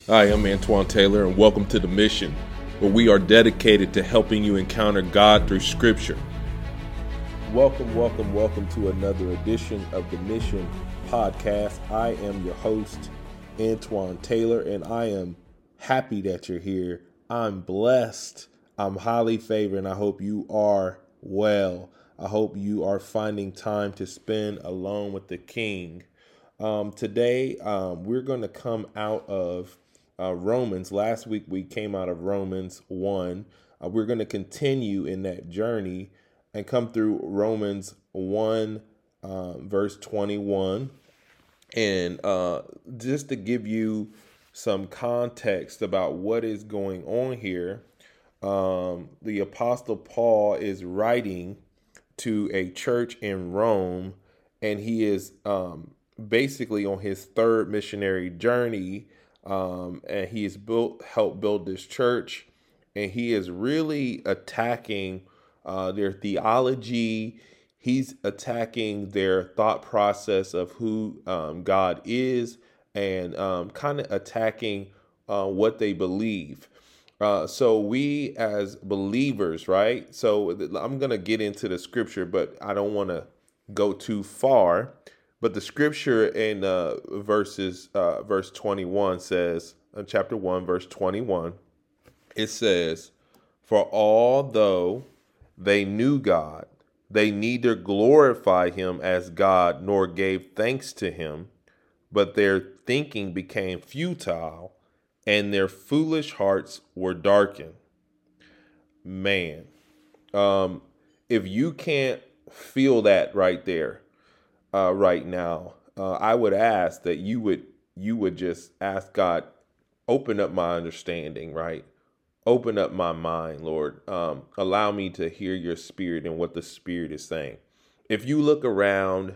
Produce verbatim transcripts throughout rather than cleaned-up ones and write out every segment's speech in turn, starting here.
Hi, I'm Antoine Taylor, and welcome to The Mission, where we are dedicated to helping you encounter God through Scripture. Welcome, welcome, welcome to another edition of The Mission podcast. I am your host, Antoine Taylor, and I am happy that you're here. I'm blessed. I'm highly favored, and I hope you are well. I hope you are finding time to spend alone with the King. Um, today, um, we're going to come out of uh, Romans. Last week, we came out of Romans one. Uh, we're going to continue in that journey and come through Romans one, uh, verse twenty-one. And uh, just to give you some context about what is going on here, um, the Apostle Paul is writing to a church in Rome, and he is um, basically on his third missionary journey, um, and he has built, helped build this church, and he is really attacking uh, their theology. He's attacking their thought process of who um, God is, and um, kind of attacking uh, what they believe. Uh, so we as believers, right? So th- I'm going to get into the scripture, but I don't want to go too far. But the scripture in uh, verses, uh, verse twenty-one says, uh, chapter one, verse twenty-one, it says, "For although they knew God, they neither glorified him as God nor gave thanks to him, but their thinking became futile and their foolish hearts were darkened." Man, um, if you can't feel that right there, uh, right now, uh, I would ask that you would you would just ask God, open up my understanding, right? Open up my mind, Lord. Um, allow me to hear your spirit and what the spirit is saying. If you look around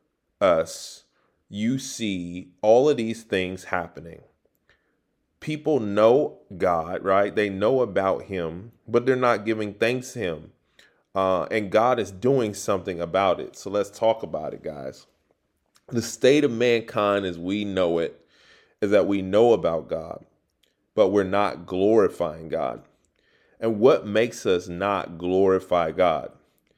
us, you see all of these things happening. People know God, right? They know about him, but they're not giving thanks to him. Uh, and God is doing something about it. So let's talk about it, guys. The state of mankind as we know it is that we know about God, but we're not glorifying God. And what makes us not glorify God?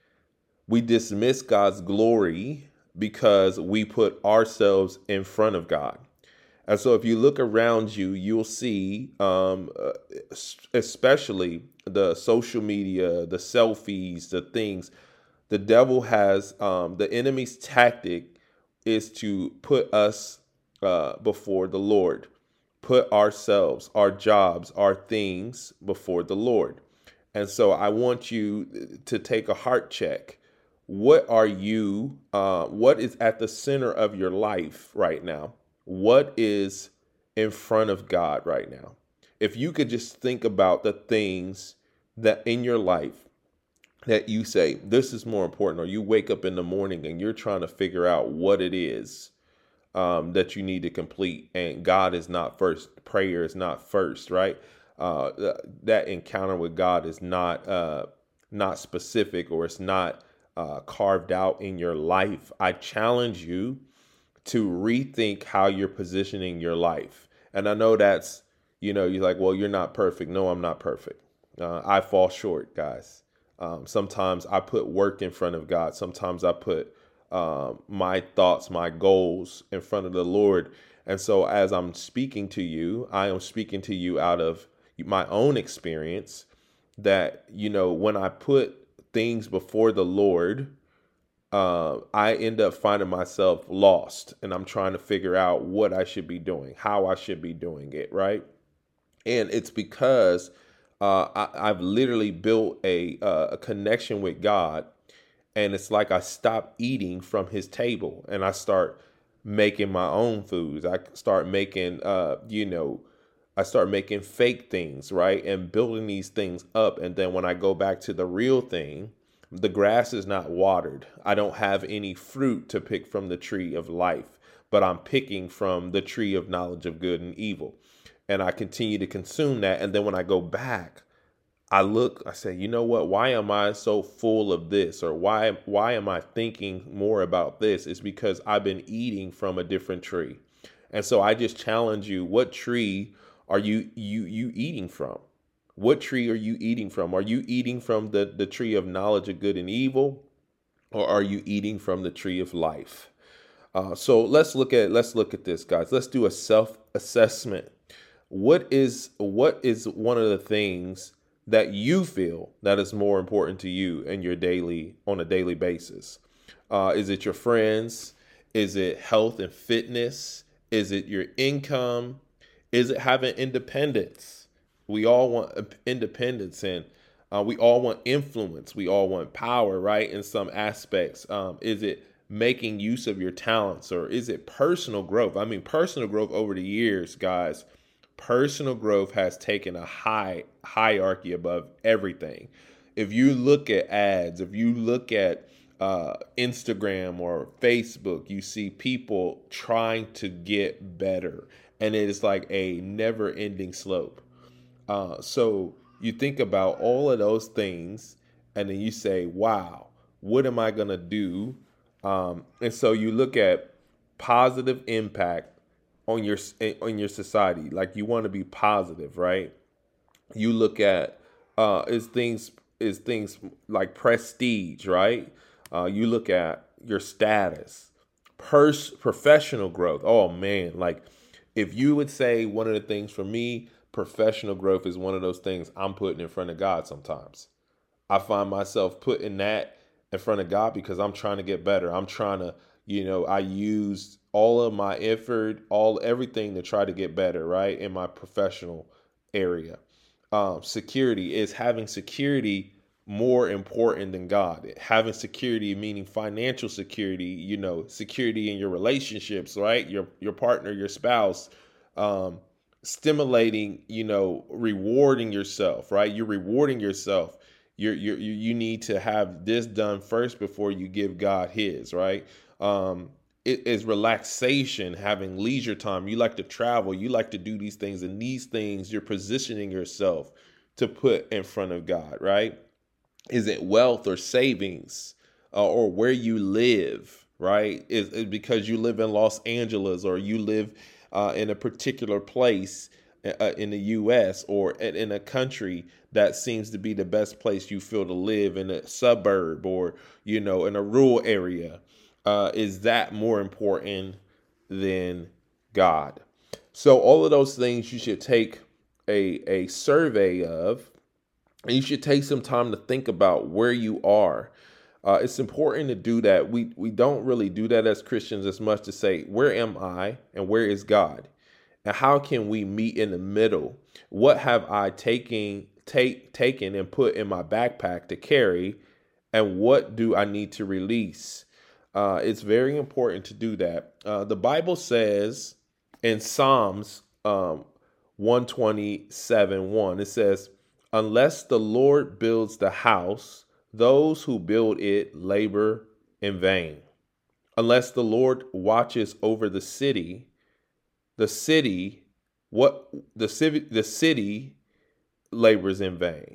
We dismiss God's glory because we put ourselves in front of God. And so if you look around you, you'll see, um, uh, especially the social media, the selfies, the things, the devil has, um, the enemy's tactic is to put us uh, before the Lord, put ourselves, our jobs, our things before the Lord. And so I want you to take a heart check. What are you, uh, what is at the center of your life right now? What is in front of God right now? If you could just think about the things that in your life that you say, this is more important, or you wake up in the morning and you're trying to figure out what it is um, that you need to complete, and God is not first, prayer is not first, right? Uh, th- that encounter with God is not uh, not specific, or it's not uh, carved out in your life. I challenge you to rethink how you're positioning your life. And I know that's, you know, you're like, well, you're not perfect. No, I'm not perfect. Uh, I fall short, guys. Um, sometimes I put work in front of God. Sometimes I put um, my thoughts, my goals in front of the Lord. And so as I'm speaking to you, I am speaking to you out of my own experience that, you know, when I put things before the Lord, uh, I end up finding myself lost, and I'm trying to figure out what I should be doing, how I should be doing it, right? And it's because uh, I, I've literally built a, uh, a connection with God, and it's like I stop eating from his table and I start making my own foods. I start making, uh, you know, I start making fake things, right? And building these things up. And then when I go back to the real thing, the grass is not watered. I don't have any fruit to pick from the tree of life, but I'm picking from the tree of knowledge of good and evil. And I continue to consume that. And then when I go back, I look, I say, you know what? Why am I so full of this? Or why why am I thinking more about this? It's because I've been eating from a different tree. And so I just challenge you, what tree are you you you eating from? What tree are you eating from? Are you eating from the, the tree of knowledge of good and evil, or are you eating from the tree of life? Uh, so let's look at let's look at this, guys. Let's do a self-assessment. What is what is one of the things that you feel that is more important to you in your daily on a daily basis? Uh, is it your friends? Is it health and fitness? Is it your income? Is it having independence? We all want independence, and uh, we all want influence. We all want power, right? In some aspects. Um, is it making use of your talents, or is it personal growth? I mean, personal growth over the years, guys, personal growth has taken a high hierarchy above everything. If you look at ads, if you look at uh, Instagram or Facebook, you see people trying to get better, and it is like a never ending slope. Uh, so you think about all of those things, and then you say, wow, what am I going to do? Um, and so you look at positive impact on your on your society. Like, you want to be positive, right? You look at uh, is things is things like prestige, right? Uh, you look at your status, pers- professional growth. Oh man, like if you would say one of the things for me, professional growth is one of those things I'm putting in front of God sometimes. I find myself putting that in front of God because I'm trying to get better. I'm trying to, you know, I used all of my effort, all everything to try to get better, right? In my professional area. Um, security is having security more important than God. Having security, meaning financial security, you know, security in your relationships, right? Your your partner, your spouse, um, stimulating, you know, rewarding yourself, right? You're rewarding yourself. You're, you're, you need to have this done first before you give God his, right? Um, it is relaxation, having leisure time. You like to travel. You like to do these things. And these things you're positioning yourself to put in front of God, right? Is it wealth or savings uh, or where you live, right? Is it because you live in Los Angeles, or you live uh, in a particular place uh, in the U S, or in a country that seems to be the best place you feel to live, in a suburb, or, you know, in a rural area? Uh, is that more important than God? So all of those things you should take a, a survey of, and you should take some time to think about where you are. Uh, it's important to do that. We we don't really do that as Christians as much, to say, where am I and where is God? And how can we meet in the middle? What have I taken take taken and put in my backpack to carry? And what do I need to release? Uh, it's very important to do that. Uh, the Bible says in Psalms um, one twenty-seven one, it says, unless the Lord builds the house, those who build it labor in vain. Unless the Lord watches over the city, the city, what the city, the city labors in vain.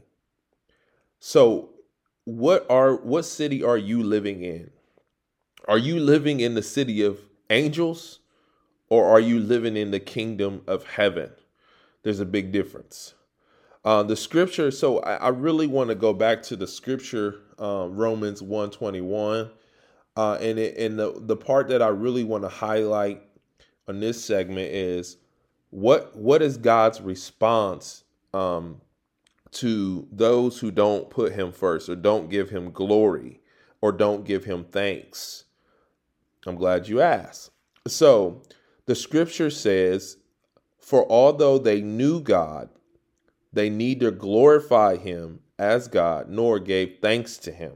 So what are what city are you living in? Are you living in the city of angels, or are you living in the kingdom of heaven? There's a big difference. Uh, the scripture, so I, I really want to go back to the scripture, uh, Romans one twenty-one, uh, and, it, and the, the part that I really want to highlight on this segment is what what is God's response um, to those who don't put him first, or don't give him glory, or don't give him thanks? I'm glad you asked. So the scripture says, for although they knew God, they neither glorified him as God nor gave thanks to him.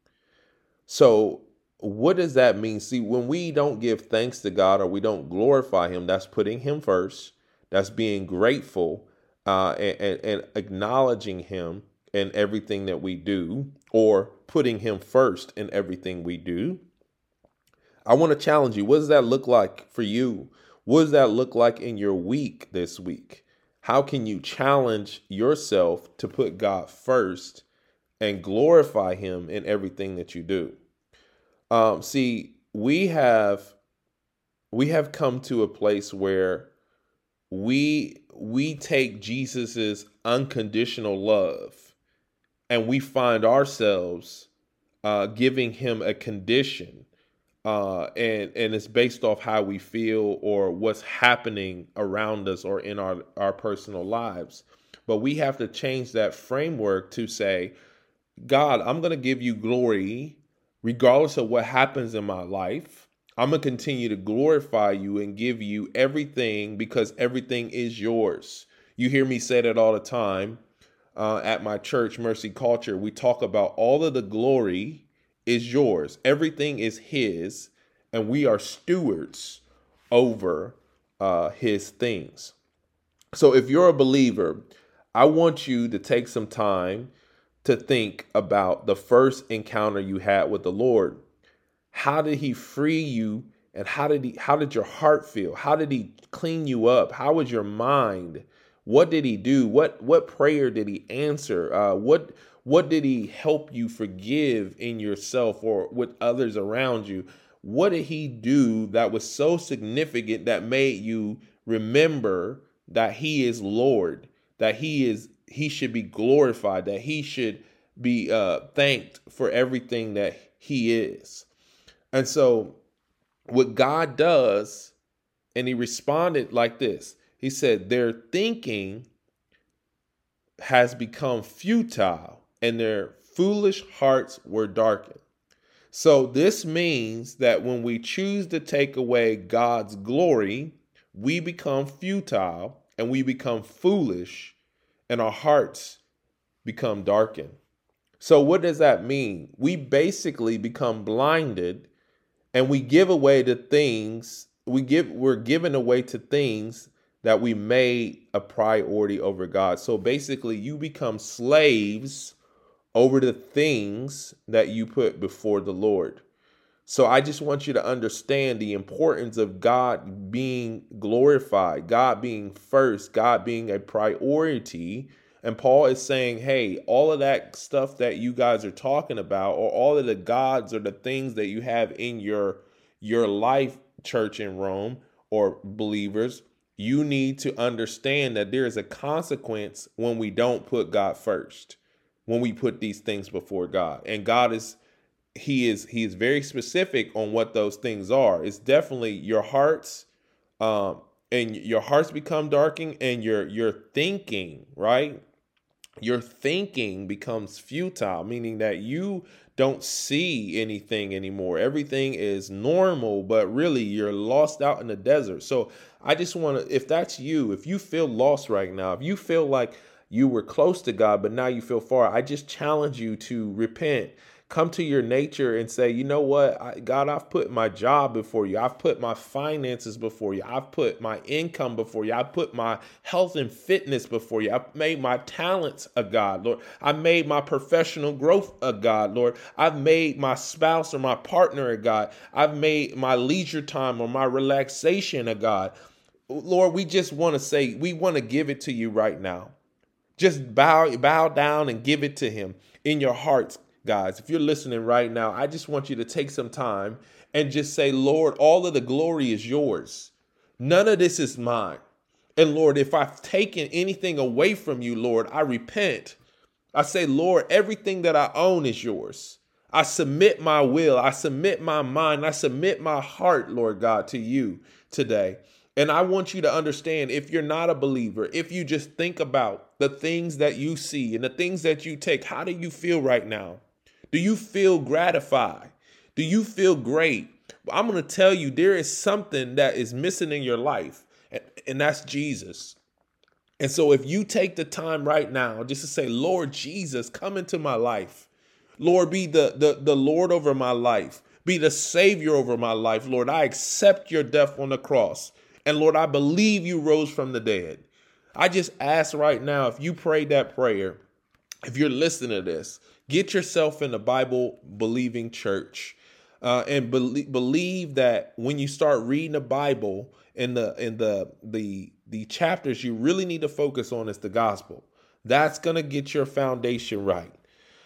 So what does that mean? See, when we don't give thanks to God, or we don't glorify him, that's putting him first. That's being grateful uh, and, and, and acknowledging him in everything that we do, or putting him first in everything we do. I want to challenge you. What does that look like for you? What does that look like in your week this week? How can you challenge yourself to put God first and glorify him in everything that you do? Um, see, we have we have come to a place where we we take Jesus's unconditional love and we find ourselves uh, giving him a condition, uh, and and it's based off how we feel or what's happening around us or in our, our personal lives. But we have to change that framework to say, God, I'm going to give you glory regardless of what happens in my life. I'm going to continue to glorify you and give you everything because everything is yours. You hear me say that all the time. Uh, at my church, Mercy Culture, we talk about all of the glory is yours. Everything is his, and we are stewards over uh, his things. So if you're a believer, I want you to take some time to think about the first encounter you had with the Lord. How did he free you? And how did he, how did your heart feel? How did he clean you up? How was your mind? What did he do? What what prayer did he answer? Uh, what what did he help you forgive in yourself or with others around you? What did he do that was so significant that made you remember that he is Lord, that he is he should be glorified, that he should be uh, thanked for everything that he is? And so what God does, and he responded like this. He said, their thinking has become futile and their foolish hearts were darkened. So this means that when we choose to take away God's glory, we become futile and we become foolish and our hearts become darkened. So what does that mean? We basically become blinded and we give away to things, we give, we're given away to things that we made a priority over God. So basically you become slaves over the things that you put before the Lord. So I just want you to understand the importance of God being glorified, God being first, God being a priority. And Paul is saying, hey, all of that stuff that you guys are talking about, or all of the gods or the things that you have in your, your life, church in Rome or believers, you need to understand that there is a consequence when we don't put God first, when we put these things before God. And God is, he is, he is very specific on what those things are. It's definitely your hearts, um, and your hearts become darkened and your, your thinking, right? Your thinking becomes futile, meaning that you don't see anything anymore. Everything is normal, but really you're lost out in the desert. So I just want to, if that's you, if you feel lost right now, if you feel like you were close to God, but now you feel far, I just challenge you to repent. Come to your nature and say, you know what, I, God, I've put my job before you. I've put my finances before you. I've put my income before you. I've put my health and fitness before you. I've made my talents a God, Lord. I've made my professional growth a God, Lord. I've made my spouse or my partner a God. I've made my leisure time or my relaxation a God. Lord, we just want to say, we want to give it to you right now. Just bow, bow down and give it to him in your hearts. Guys, if you're listening right now, I just want you to take some time and just say, Lord, all of the glory is yours. None of this is mine. And Lord, if I've taken anything away from you, Lord, I repent. I say, Lord, everything that I own is yours. I submit my will. I submit my mind. I submit my heart, Lord God, to you today. And I want you to understand, if you're not a believer, if you just think about the things that you see and the things that you take, how do you feel right now? Do you feel gratified? Do you feel great? I'm going to tell you, there is something that is missing in your life, and, and that's Jesus. And so if you take the time right now just to say, Lord Jesus, come into my life. Lord, be the, the, the Lord over my life. Be the Savior over my life. Lord, I accept your death on the cross. And Lord, I believe you rose from the dead. I just ask right now, if you prayed that prayer, if you're listening to this, get yourself in a Bible believing church, uh, and be- believe that when you start reading the Bible in the in the the the chapters you really need to focus on is the gospel. That's going to get your foundation right.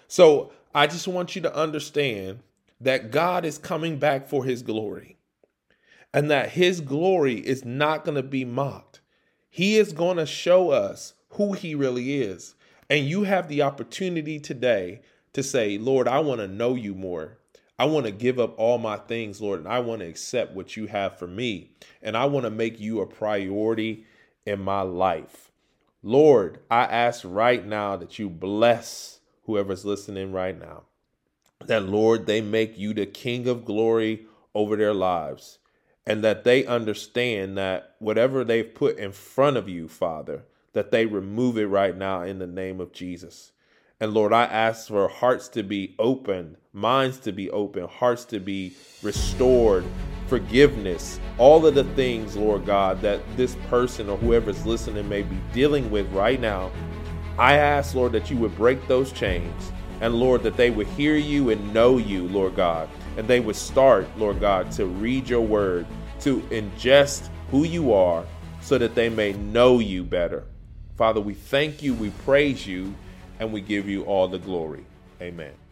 So I just want you to understand that God is coming back for his glory, and that his glory is not going to be mocked. He is going to show us who he really is. And you have the opportunity today to say, Lord, I want to know you more. I want to give up all my things, Lord, and I want to accept what you have for me. And I want to make you a priority in my life. Lord, I ask right now that you bless whoever's listening right now. That, Lord, they make you the King of glory over their lives. And that they understand that whatever they've put in front of you, Father, that they remove it right now in the name of Jesus. And Lord, I ask for hearts to be open, minds to be open, hearts to be restored, forgiveness, all of the things, Lord God, that this person or whoever's listening may be dealing with right now. I ask, Lord, that you would break those chains. And Lord, that they would hear you and know you, Lord God. And they would start, Lord God, to read your word, to ingest who you are so that they may know you better. Father, we thank you, we praise you, and we give you all the glory. Amen.